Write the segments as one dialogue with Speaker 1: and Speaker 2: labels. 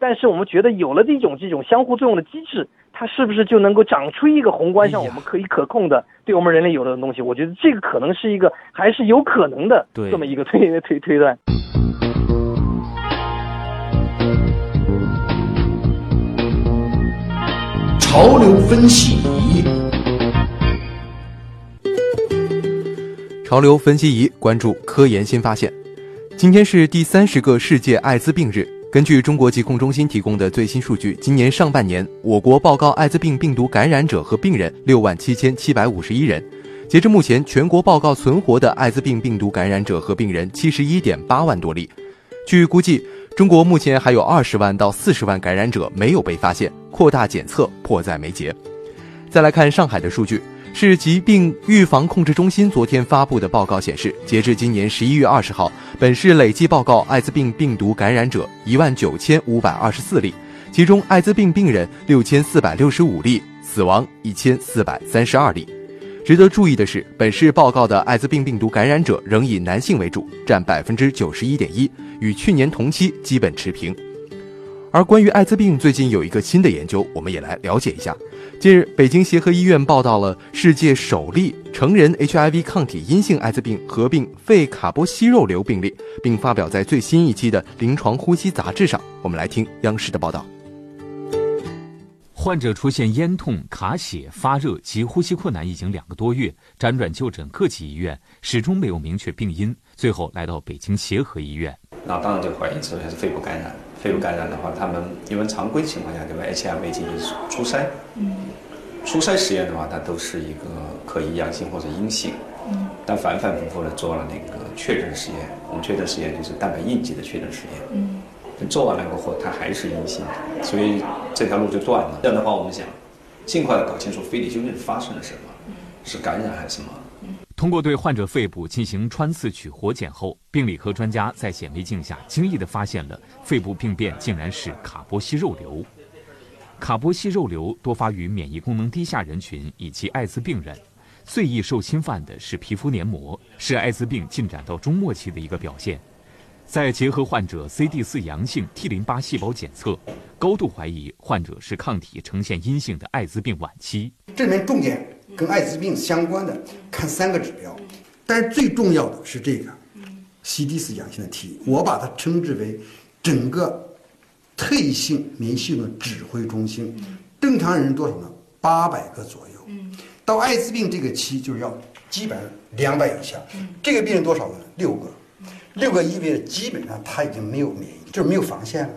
Speaker 1: 但是我们觉得有了这种相互作用的机制，它是不是就能够长出一个宏观上我们可以可控的对我们人类有的东西？我觉得这个可能是一个还是有可能的这么一个推断。
Speaker 2: 潮流分析仪，
Speaker 3: 潮流分析仪关注科研新发现。今天是第30个世界艾滋病日。根据中国疾控中心提供的最新数据，今年上半年我国报告艾滋病病毒感染者和病人67751人。截至目前，全国报告存活的艾滋病病毒感染者和病人71.8万多例。据估计，中国目前还有20万到40万感染者没有被发现，扩大检测迫在眉睫。再来看上海的数据，市疾病预防控制中心昨天发布的报告显示，截至今年11月20号，本市累计报告艾滋病病毒感染者19524例，其中艾滋病病人6465例，死亡1432例。值得注意的是，本市报告的艾滋病病毒感染者仍以男性为主，占91.1%，与去年同期基本持平。而关于艾滋病，最近有一个新的研究，我们也来了解一下。近日，北京协和医院报道了世界首例成人 HIV 抗体阴性艾滋病合并肺卡波息肉瘤病例，并发表在最新一期的临床呼吸杂志上。我们来听央视的报道。
Speaker 4: 患者出现咽痛、卡血、发热及呼吸困难已经2个多月，辗转就诊各级医院，始终没有明确病因，最后来到北京协和医院。
Speaker 5: 那当然就怀疑是肺部感染。肺部感染的话，他们因为常规情况下对吧 HIV 进行初筛，初筛实验的话，它都是一个可疑阳性或者阴性，但反反复复的做了那个确诊实验，我们确诊实验就是蛋白印记的确诊实验，做完了过后它还是阴性，所以这条路就断了。这样的话，我们想尽快的搞清楚肺里究竟发生了什么，是感染还是什么。
Speaker 4: 通过对患者肺部进行穿刺取活检后，病理科专家在显微镜下惊异地发现了肺部病变竟然是卡波息肉瘤。卡波息肉瘤多发于免疫功能低下人群以及艾滋病人，最易受侵犯的是皮肤黏膜，是艾滋病进展到中末期的一个表现。在结合患者 CD4 阳性 T 淋巴细胞检测，高度怀疑患者是抗体呈现阴性的艾滋病晚期。
Speaker 2: 这里面重点跟艾滋病相关的看3个指标，但是最重要的是这个 CD4 阳性的 T， 我把它称之为整个特异性免疫系统的指挥中心。正常人多少呢？800个左右。到艾滋病这个期就是要基本上200以下。这个病人多少呢？6个。6个意味着基本上他已经没有免疫，就是没有防线了。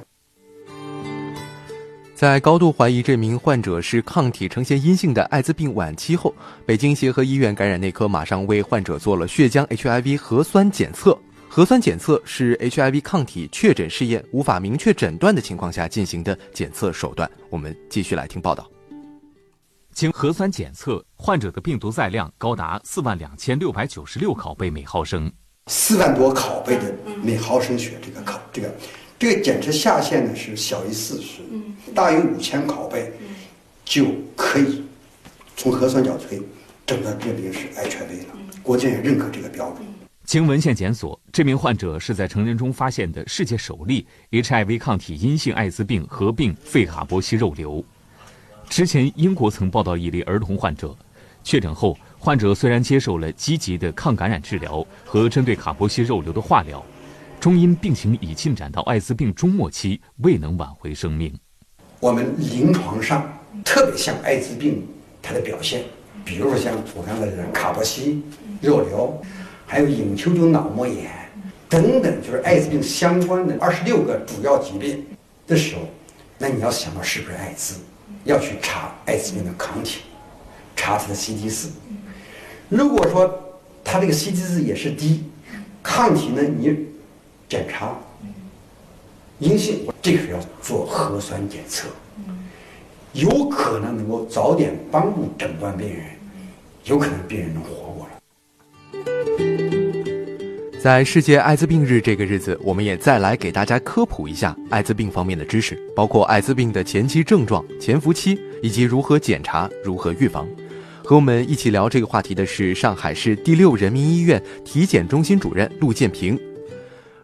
Speaker 3: 在高度怀疑这名患者是抗体呈现阴性的艾滋病晚期后，北京协和医院感染内科马上为患者做了血浆 HIV 核酸检测。核酸检测是 HIV 抗体确诊试验无法明确诊断的情况下进行的检测手段。我们继续来听报道。
Speaker 4: 经核酸检测，患者的病毒载量高达42696拷贝每毫升
Speaker 2: ，4万多拷贝的每毫升血，这个检测下限呢是小于40，大于5000拷贝就可以从核酸角可以诊断这病是 HIV 了，国际也认可这个标准。
Speaker 4: 经文献检索，这名患者是在成人中发现的世界首例 HIV 抗体阴性艾滋病合并肺卡波息肉瘤。之前英国曾报道一例儿童患者，确诊后患者虽然接受了积极的抗感染治疗和针对卡波息肉瘤的化疗，终因病情已进展到艾滋病中末期，未能挽回生命。
Speaker 2: 我们临床上特别像艾滋病它的表现，比如说像我刚才的卡波息肉瘤，还有隐丘瘤脑膜炎等等，就是艾滋病相关的26个主要疾病的时候，那你要想到是不是艾滋，要去查艾滋病的抗体，查它的 CD4。如果说它这个 CD4 也是低，抗体呢你检查阴性，这个是要做核酸检测，有可能能够早点帮助诊断病人，有可能病人能活过来。
Speaker 3: 在世界艾滋病日这个日子，我们也再来给大家科普一下艾滋病方面的知识，包括艾滋病的前期症状、潜伏期，以及如何检查、如何预防。和我们一起聊这个话题的是上海市第6人民医院体检中心主任陆建平。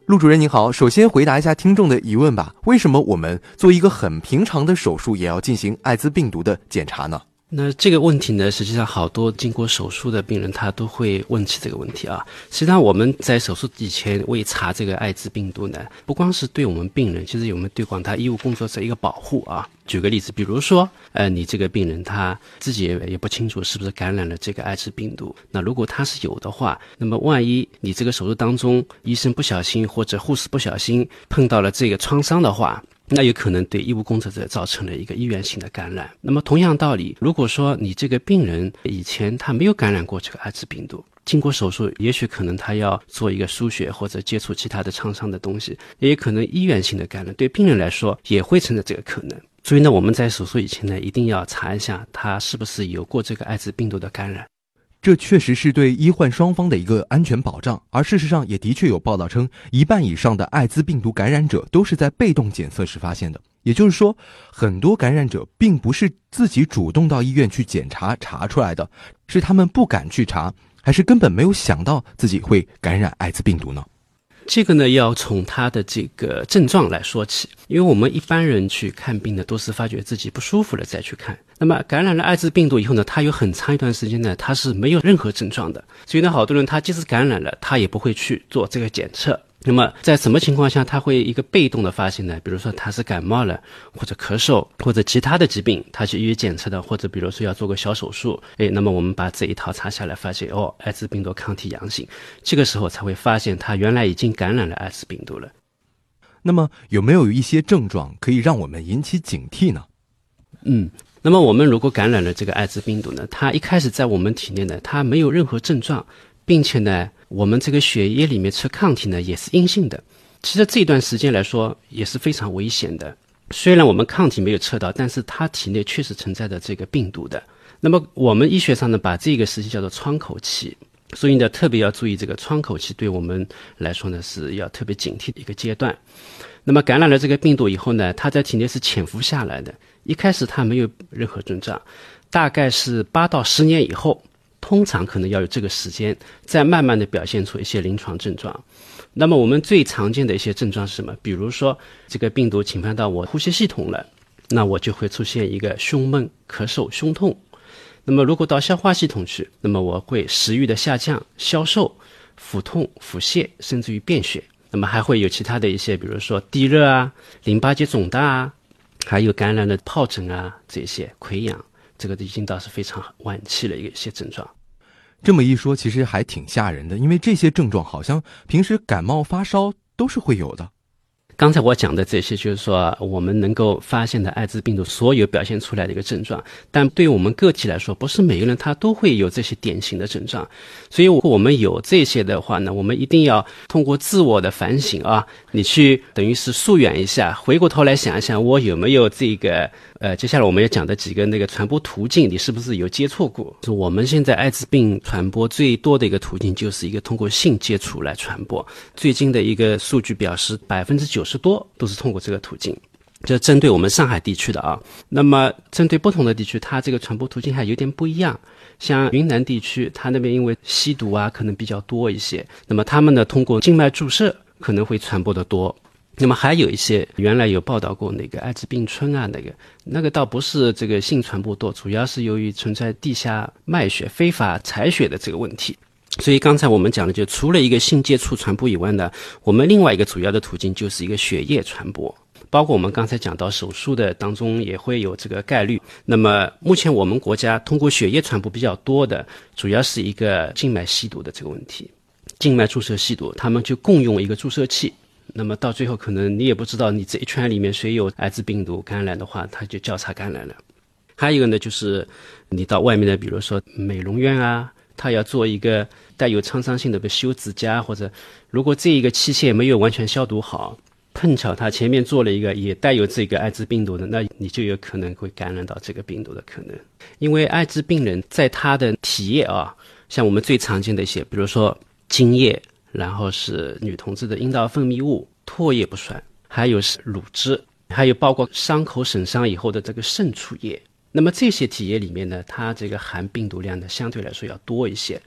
Speaker 3: 陆主任您好，首先回答一下听众的疑问吧，为什么我们做一个很平常的手术也要进行艾滋病毒的检查呢？
Speaker 6: 那这个问题呢，实际上好多经过手术的病人他都会问起这个问题啊。实际上我们在手术以前为查这个艾滋病毒呢，不光是对我们病人，其实我们对广大医务工作者一个保护啊。举个例子，比如说你这个病人他自己也不清楚是不是感染了这个艾滋病毒，那如果他是有的话，那么万一你这个手术当中医生不小心或者护士不小心碰到了这个创伤的话，那有可能对医务工作者造成了一个医源性的感染。那么同样道理，如果说你这个病人以前他没有感染过这个艾滋病毒，经过手术也许可能他要做一个输血或者接触其他的创伤的东西，也有可能医源性的感染，对病人来说也会存在这个可能。所以呢，我们在手术以前呢，一定要查一下他是不是有过这个艾滋病毒的感染。
Speaker 3: 这确实是对医患双方的一个安全保障，而事实上也的确有报道称，1半以上的艾滋病毒感染者都是在被动检测时发现的。也就是说，很多感染者并不是自己主动到医院去检查查出来的，是他们不敢去查，还是根本没有想到自己会感染艾滋病毒呢？
Speaker 6: 这个呢，要从他的这个症状来说起，因为我们一般人去看病呢，都是发觉自己不舒服了再去看。那么感染了艾滋病毒以后呢，他有很长一段时间呢，他是没有任何症状的。所以呢，好多人他即使感染了，他也不会去做这个检测。那么在什么情况下他会一个被动的发现呢？比如说他是感冒了，或者咳嗽，或者其他的疾病，他去医院检测的，或者比如说要做个小手术，那么我们把这一套查下来，发现艾滋病毒抗体阳性，这个时候才会发现他原来已经感染了艾滋病毒了。
Speaker 3: 那么有没有一些症状可以让我们引起警惕呢？
Speaker 6: 那么我们如果感染了这个艾滋病毒呢，它一开始在我们体内呢，它没有任何症状，并且呢我们这个血液里面测抗体呢也是阴性的，其实这段时间来说也是非常危险的。虽然我们抗体没有测到，但是它体内确实存在着这个病毒的。那么我们医学上呢，把这个时期叫做窗口期，所以呢特别要注意这个窗口期，对我们来说呢是要特别警惕的一个阶段。那么感染了这个病毒以后呢，它在体内是潜伏下来的，一开始它没有任何症状，大概是8到10年以后，通常可能要有这个时间，再慢慢的表现出一些临床症状。那么我们最常见的一些症状是什么？比如说这个病毒侵犯到我呼吸系统了，那我就会出现一个胸闷、咳嗽、胸痛。那么如果到消化系统去，那么我会食欲的下降、消瘦、腹痛、腹泻，甚至于便血。那么还会有其他的一些，比如说低热啊、淋巴结肿大啊，还有感染的疱疹啊，这些溃疡，这个已经倒是非常晚期的一些症状。
Speaker 3: 这么一说，其实还挺吓人的，因为这些症状好像平时感冒发烧都是会有的。
Speaker 6: 刚才我讲的这些就是说我们能够发现的艾滋病毒所有表现出来的一个症状，但对于我们个体来说，不是每个人他都会有这些典型的症状。所以我们有这些的话呢，我们一定要通过自我的反省啊，你去等于是溯源一下，回过头来想一想，我有没有这个接下来我们要讲的几个那个传播途径，你是不是有接触过？我们现在艾滋病传播最多的一个途径就是一个通过性接触来传播。最近的一个数据表示90%多都是通过这个途径，这针对我们上海地区的啊。那么针对不同的地区，它这个传播途径还有点不一样。像云南地区，它那边因为吸毒啊可能比较多一些，那么他们呢通过静脉注射可能会传播的多。那么还有一些原来有报道过那个艾滋病村啊，那个倒不是这个性传播多，主要是由于存在地下卖血、非法采血的这个问题。所以刚才我们讲的，就除了一个性接触传播以外呢，我们另外一个主要的途径就是一个血液传播，包括我们刚才讲到手术的当中也会有这个概率。那么目前我们国家通过血液传播比较多的，主要是一个静脉吸毒的这个问题。静脉注射吸毒，他们就共用一个注射器，那么到最后可能你也不知道你这一圈里面谁有艾滋病毒感染的话，他就交叉感染了。还有一个呢，就是你到外面的比如说美容院啊，他要做一个带有创伤性的修指甲，或者如果这一个器械没有完全消毒好，碰巧他前面做了一个也带有这个艾滋病毒的，那你就有可能会感染到这个病毒的可能。因为艾滋病人在他的体液啊，像我们最常见的一些，比如说精液，然后是女同志的阴道分泌物、唾液不算，还有是乳汁，还有包括伤口损伤以后的这个渗出液。那么这些体液里面呢，它这个含病毒量呢相对来说要多一些。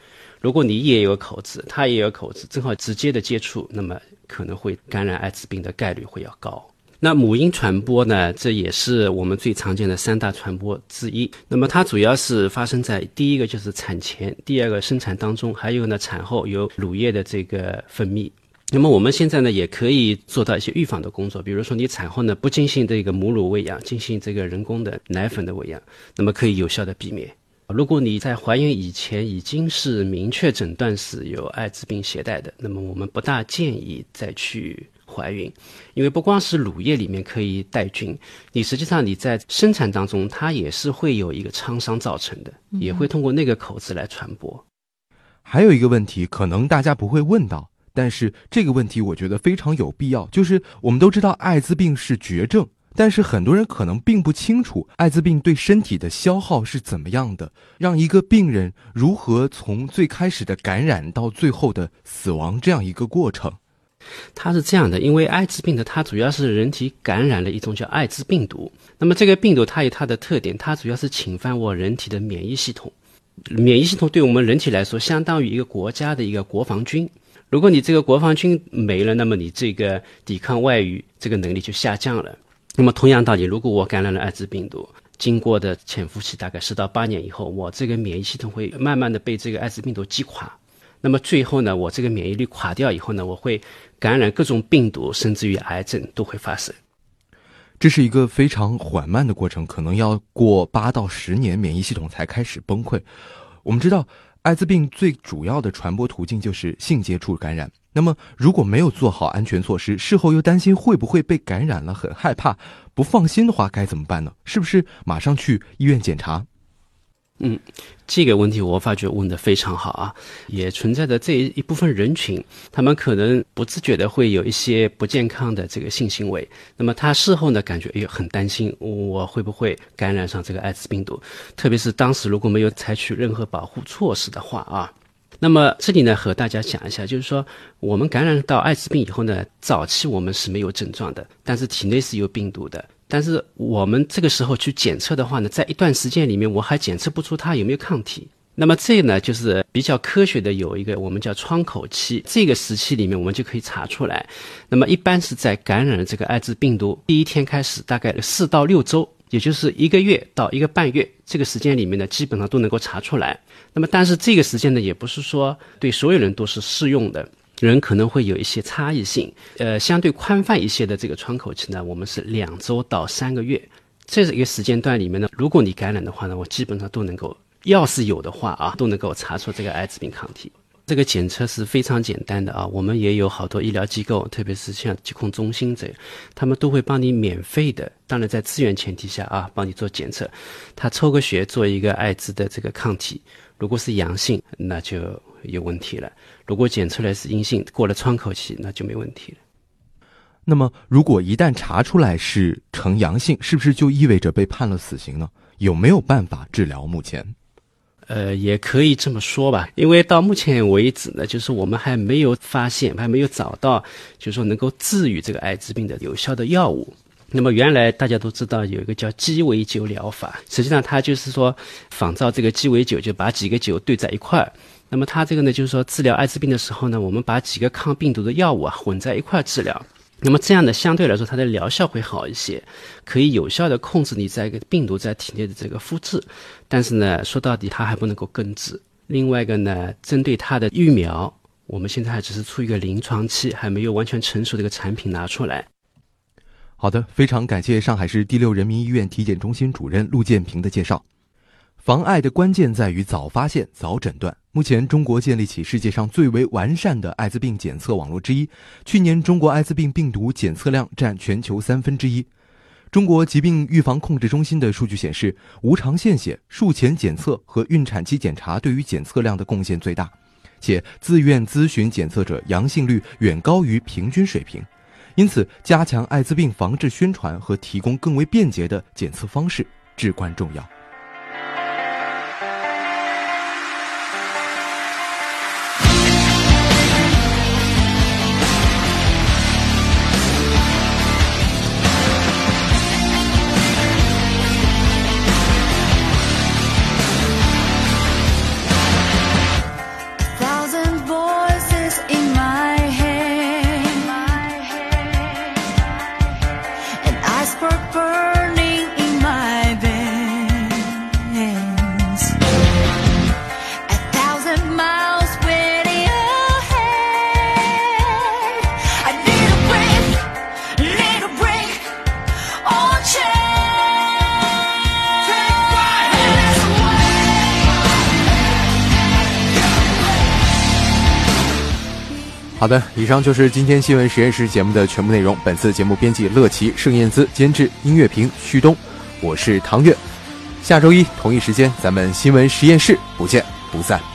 Speaker 6: 如果你也有口子，他也有口子，正好直接的接触，那么可能会感染艾滋病的概率会要高。那母婴传播呢，这也是我们最常见的3大传播之一。那么它主要是发生在第一个就是产前，第二个生产当中，还有呢产后有乳液的这个分泌。那么我们现在呢也可以做到一些预防的工作，比如说你产后呢不进行这个母乳喂养，进行这个人工的奶粉的喂养，那么可以有效的避免。如果你在怀孕以前已经是明确诊断是有艾滋病携带的，那么我们不大建议再去怀孕，因为不光是乳液里面可以带菌，你实际上你在生产当中它也是会有一个创伤造成的，也会通过那个口子来传播。
Speaker 3: 还有一个问题可能大家不会问到，但是这个问题我觉得非常有必要，就是我们都知道艾滋病是绝症，但是很多人可能并不清楚艾滋病对身体的消耗是怎么样的，让一个病人如何从最开始的感染到最后的死亡这样一个过程。
Speaker 6: 它是这样的，因为艾滋病的它主要是人体感染了一种叫艾滋病毒，那么这个病毒它有它的特点，它主要是侵犯我人体的免疫系统。免疫系统对我们人体来说相当于一个国家的一个国防军，如果你这个国防军没了，那么你这个抵抗外语这个能力就下降了。那么同样道理，如果我感染了艾滋病毒，经过的潜伏期大概10到8年以后，我这个免疫系统会慢慢的被这个艾滋病毒击垮，那么最后呢，我这个免疫力垮掉以后呢，我会感染各种病毒，甚至于癌症都会发生。
Speaker 3: 这是一个非常缓慢的过程，可能要过8到10年免疫系统才开始崩溃。我们知道艾滋病最主要的传播途径就是性接触感染，那么如果没有做好安全措施，事后又担心会不会被感染了，很害怕不放心的话该怎么办呢？是不是马上去医院检查？
Speaker 6: 这个问题我发觉问得非常好啊，也存在着这一部分人群，他们可能不自觉的会有一些不健康的这个性行为，那么他事后呢感觉很担心我会不会感染上这个艾滋病毒，特别是当时如果没有采取任何保护措施的话啊。那么这里呢和大家讲一下，就是说我们感染到艾滋病以后呢，早期我们是没有症状的，但是体内是有病毒的，但是我们这个时候去检测的话呢，在一段时间里面我还检测不出它有没有抗体。那么这呢就是比较科学的有一个我们叫窗口期，这个时期里面我们就可以查出来。那么一般是在感染了这个艾滋病毒第一天开始，大概4到6周，也就是1个月到1个半月，这个时间里面呢基本上都能够查出来。那么但是这个时间呢也不是说对所有人都是适用的，人可能会有一些差异性，相对宽泛一些的这个窗口期呢，我们是2周到3个月。这一个时间段里面呢，如果你感染的话呢，我基本上都能够，要是有的话啊，都能够查出这个艾滋病抗体。这个检测是非常简单的啊，我们也有好多医疗机构，特别是像疾控中心这样，他们都会帮你免费的，当然在资源前提下啊，帮你做检测。他抽个血做一个艾滋的这个抗体，如果是阳性，那就有问题了；如果检出来是阴性，过了窗口期，那就没问题了。
Speaker 3: 那么如果一旦查出来是呈阳性，是不是就意味着被判了死刑呢？有没有办法治疗？目前
Speaker 6: 也可以这么说吧，因为到目前为止呢，就是我们还没有发现，还没有找到就是说能够治愈这个艾滋病的有效的药物。那么原来大家都知道有一个叫鸡尾酒疗法，实际上它就是说仿照这个鸡尾酒，就把几个酒兑在一块儿。那么它这个呢，就是说治疗艾滋病的时候呢，我们把几个抗病毒的药物混在一块治疗。那么这样呢，相对来说它的疗效会好一些，可以有效的控制你这个病毒在体内的这个复制。但是呢，说到底它还不能够根治。另外一个呢，针对它的疫苗，我们现在还只是处于一个临床期，还没有完全成熟的一个产品拿出来。
Speaker 3: 好的，非常感谢上海市第6人民医院体检中心主任陆建平的介绍。防艾的关键在于早发现、早诊断。目前，中国建立起世界上最为完善的艾滋病检测网络之一。去年，中国艾滋病病毒检测量占全球1/3。中国疾病预防控制中心的数据显示，无偿献血、术前检测和孕产期检查对于检测量的贡献最大，且自愿咨询检测者阳性率远高于平均水平。因此，加强艾滋病防治宣传和提供更为便捷的检测方式至关重要。 好的，以上就是今天新闻实验室节目的全部内容。本次节目编辑乐琪、盛燕姿，监制音乐评旭东，我是唐月。下周一同一时间，咱们新闻实验室不见不散。